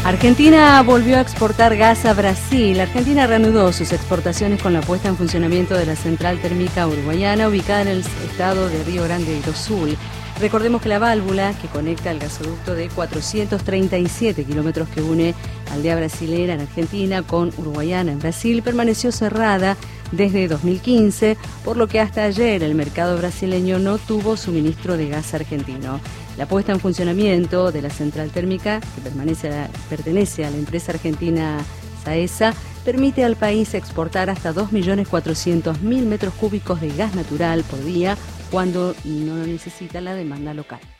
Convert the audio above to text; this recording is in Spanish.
Argentina volvió a exportar gas a Brasil. Argentina reanudó sus exportaciones con la puesta en funcionamiento de la central térmica uruguayana ubicada en el estado de Río Grande do Sul. Recordemos que la válvula que conecta el gasoducto de 437 kilómetros que une Aldea Brasilera en Argentina con Uruguayana en Brasil permaneció cerrada desde 2015, por lo que hasta ayer el mercado brasileño no tuvo suministro de gas argentino. La puesta en funcionamiento de la central térmica, que pertenece a la empresa argentina SAESA, permite al país exportar hasta 2.400.000 metros cúbicos de gas natural por día cuando no lo necesita la demanda local.